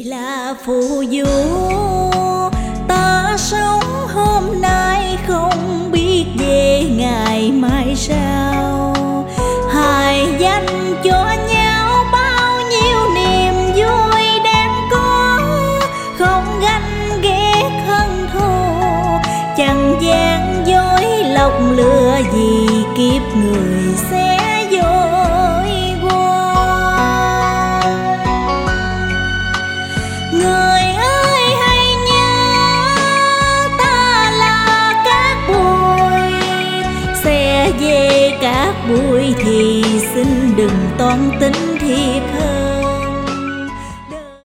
chỉ là phù du, ta sống hôm nay không biết về ngày mai sau. Hài danh cho nhau bao nhiêu niềm vui đang có, không ganh ghét hận thù, chẳng gian dối lọc lừa gì kiếp người sẽ dối qua. Người ơi hãy nhớ ta là cát bụi, sẽ về cát bụi thì xin đừng toan tính thiệt hơn.